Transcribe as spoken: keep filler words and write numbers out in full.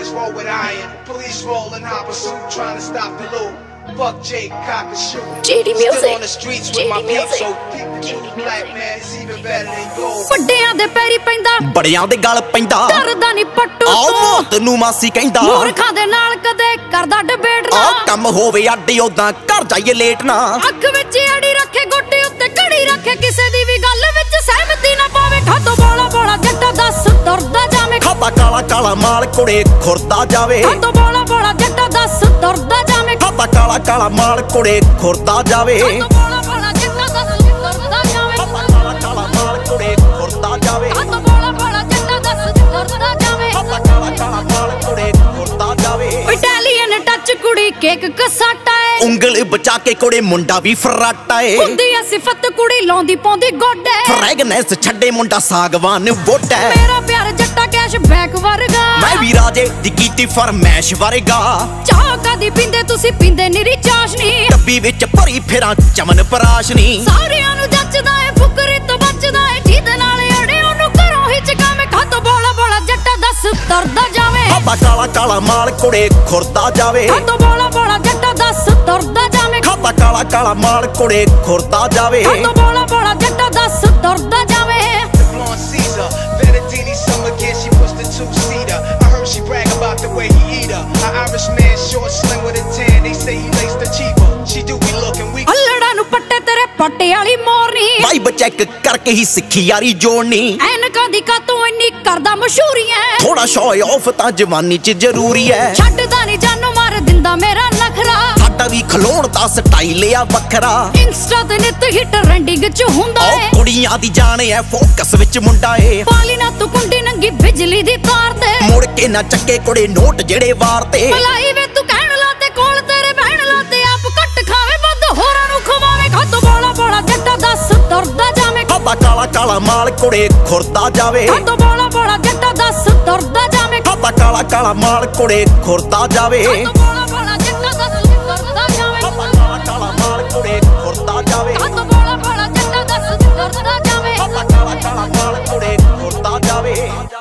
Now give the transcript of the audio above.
Niggas roll with iron, police roll in hot pursuit, trying to stop the loot. Fuck Jake, cock and shoot. J D Music. Still on the streets with J D my peeps, so Music. peep the truth, black man, it's even better than gold. ਵੱਡਿਆਂ ਦੇ ਪੈਰੀ ਪੈਂਦਾ ਬੜਿਆਂ ਦੇ ਗਲ ਪੈਂਦਾ ਕਰਦਾ ਨਹੀਂ ਪੱਟੂ ਆਹ ਮੌਤ ਨੂੰ ਮਾਸੀ ਕਹਿੰਦਾ ਮੂਰਖਾਂ ਦੇ ਨਾਲ ਕਦੇ ਕਰਦਾ ਡਿਬੇਟ ਨਾ ਆਹ ਕੰਮ ਹੋਵੇ ਅੱਡੀ ਉਦਾਂ ਘਰ ਜਾਈਏ ਲੇਟ ਨਾ ਅੱਖ ਵਿੱਚ ਅੜੀ ਰੱਖੇ ਗੋਟੇ ਉੱਤੇ ਘੜੀ ਰੱਖੇ ਕਿਸੇ ਦੀ ਵੀ ਗੱਲ ਵਿੱਚ ਸਹਿਮਤੀ ਨਾ ਪਾਵੇ ਖਾਤੋਂ ਬੋਲਾ ਬੋਲਾ ਜੱਟਾ ਦੱਸ ਤੁਰਦਾ ਜਾਵੇਂ ਖਾਤਾ ਕਾਲਾ ਕਾਲਾ ਮਾਲ ਕੁੜੇ ਖੁਰਦਾ ਜਾਵੇ ਖਾਤੋਂ ਬੋਲਾ ਬੋਲਾ ਜੱਟਾ ਦੱਸ ਤੁਰਦਾ ਜਾਵੇਂ ਖਾਤਾ ਕਾਲਾ ਕਾਲਾ ਮਾਲ ਕੁੜੇ ਖੁਰਦਾ ਜਾਵੇ ਖਾਤੋਂ ਬੋਲਾ ਬੋਲਾ ਜੱਟਾ ਦੱਸ ਤੁਰਦਾ ਜਾਵੇਂ ਖਾਤਾ ਕਾਲਾ ਕਾਲਾ ਮਾਲ ਕੁੜੇ ਖੁਰਦਾ ਜਾਵੇ ਖਾਤੋਂ ਬੋਲਾ ਬੋਲਾ ਜੱਟਾ ਦੱਸ ਤੁਰਦਾ ਜਾਵੇਂ ਖਾਤਾ ਕਾਲਾ ਕਾਲਾ ਮਾਲ ਕੁੜੇ ਖੁਰਦਾ ਜਾਵੇ ਇਟਾਲੀਅਨ ਟੱਚ ਕੁੜੀ ਕੇਕ ਕਸਾਟਾ ਏ ਉਂਗਲ ਬਚਾ ਕੇ ਕੁੜੇ ਮੁੰਡਾ ਵੀ ਫਰਾਟਾ ਏ ਹੁੰਦੀ ਐ ਸਿਫਤ ਕੁੜੀ ਲਾਉਂਦੀ ਪਾਉਂਦੀ ਗੋਡੇ ਫ੍ਰੈਗਨੈਂਸ ਛੱਡੇ ਮੁੰਡਾ ਸਾਗਵਾਨ ਵੋਟਾ ਮੇਰਾ ਪਿਆਰ ਜੱਟਾ ਕੈਸ਼ ਬੈਕ ਵਰਗਾ ਮੈਂ ਵੀ ਰਾਜੇ ਦੀ ਕੀਤੀ ਫਰਮੈਸ਼ ਵਰਗਾ ਚਾਹ ਕਦੀ ਪੀਂਦੇ ਤੁਸੀਂ ਪੀਂਦੇ ਨਿਰੀ ਚਾਸ਼ਨੀ ਡੱਬੀ ਵਿੱਚ ਭਰੀ ਫੇਰਾਂ ਚਮਨ ਪਰਾਸ਼ਨੀ ਸਾਰਿਆਂ ਨੂੰ ਜੱਚਦਾ ਏ ਫੁਕਰੀ ਤੋਂ ਬਚਦਾ ਏ ਜਿਹਦੇ ਨਾਲ ਅੜੇ ਉਹਨੂੰ ਘਰੋਂ ਹੀ ਚਕਾਵੇਂ ਖਾਤੋਂ ਬੋਲਾ ਬੋਲਾ ਜੱਟਾ ਦੱਸ ਤੁਰਦਾ ਜਾਵੇ ਖਾਤਾ ਕਾਲਾ ਕਾਲਾ ਮਾਲ ਕੁੜੇ ਖੁਰਦਾ ਜਾਵੇ ਖਾਤੋਂ ਬੋਲਾ ਬੋਲਾ ਜੱਟਾ ਦੱਸ ਤੁਰਦਾ ਜਾਵੇ ਖਾਤਾ ਕਾਲਾ ਕਾਲਾ ਮਾਲ ਕੁੜੇ ਖੁਰਦਾ ਜਾਵੇ ਖਾਤੋਂ ਬੋਲਾ ਬੋਲਾ ਜੱਟਾ ਦੱਸ ਤੁਰਦਾ ਜਾਵੇ Blonde Caesar, Venedini summer gear, she puts the two-seater. I heard she brag about the way he eat her. An Irish man, short, slim with a tan, they say he lays the cheaper. She do be looking weak. ਅਲੜਾ ਨੂੰ ਪੱਟੇ ਤੇਰੇ ਪੱਟੇ ਵਾਲੀ ਮੋਰਨੀ vibe check ਕਰਕੇ ਹੀ ਸਿੱਖੀ ਯਾਰੀ ਜੋੜਨੀ ਐਨਕਾਂ ਦੀ ਕਾਤੋਂ ਇੰਨੀ ਕਰਦਾ ਮਸ਼ਹੂਰੀ ਐ ਥੋੜਾ ਸ਼ੋਅ ਆਫ ਤਾਂ ਜਵਾਨੀ ਚ ਜ਼ਰੂਰੀ ਐ ਛੱਡਦਾ ਨਹੀਂ ਜਾਨੋਂ ਮਾਰ ਦਿੰਦਾ ਮੇਰਾ ਨਖਰਾ ਸਾਡਾ ਵੀ ਖਲੋਣ ਦਾ ਸਟਾਈਲ ਆ ਵੱਖਰਾ ਇੰਸਟਾ ਤੇ ਨਿੱਤ ਹੀ ਟ੍ਰੈਂਡਿੰਗ ਚ ਹੁੰਦਾ ਉਹ ਏ ਕੁੜੀਆਂ ਦੀ ਜਾਣ ਐ ਫੋਕਸ ਵਿੱਚ ਮੁੰਡਾ ਏ ਪਾਲੀ ਨਾ ਤੂੰ ਕੁੰਡੀ ਨੰਗੀ ਬਿਜਲੀ ਦੀ ਤਾਰ ਤੇ ਮੁੜ ਕੇ ਨਾ ਚੱਕੇ ਕੁੜੇ ਨੋਟ ਜਿਹੜੇ ਵਾਰ ਤੇ ਭਲਾਈ ਵੇ ਤੂੰ ਕਹਿਣ ਲਾ ਤੇ ਕੋਲ ਤੇਰੇ ਬਹਿਣ ਲਾ ਤੇ ਆਪ ਘੱਟ ਖਾਵੇ ਵੱਧ ਹੋਰਾਂ ਨੂੰ ਖਵਾਵੇ ਖਾਤੋਂ ਬੋਲਾ ਬੋਲਾ ਜੱਟਾ ਦੱਸ ਤੁਰਦਾ ਜਾਵੇਂ ਖਾਤਾ ਕਾਲਾ ਕਾਲਾ ਮਾਲ ਕੁੜੇ ਖੁਰਦਾ ਜਾਵੇ ਖਾਤੋਂ ਬੋਲਾ ਬੋਲਾ ਜੱਟਾ ਦੱਸ ਤੁਰਦਾ ਜਾਵੇਂ ਖਾਤਾ ਕਾਲਾ ਕਾਲਾ ਮਾਲ ਕੁੜੇ ਖੁਰਦਾ ਜਾਵੇ ਖਾਤੋਂ ਬੋਲਾ ਬੋਲਾ ਜੱਟਾ ਦੱਸ ਤੁਰਦਾ ਜਾਵੇਂ ਖਾਤਾ ਕਾਲਾ ਕਾਲਾ ਮਾਲ ਕੁੜੇ ਖੁਰਦਾ ਜਾਵੇ ਖਾਤੋਂ ਬੋਲਾ ਬੋਲਾ ਜੱਟਾ ਦੱਸ ਤੁਰਦਾ ਜਾਵੇਂ ਖਾਤਾ ਕਾਲਾ ਕਾਲਾ ਮਾਲ ਕੁੜੇ ਖੁਰਦਾ ਜਾਵੇ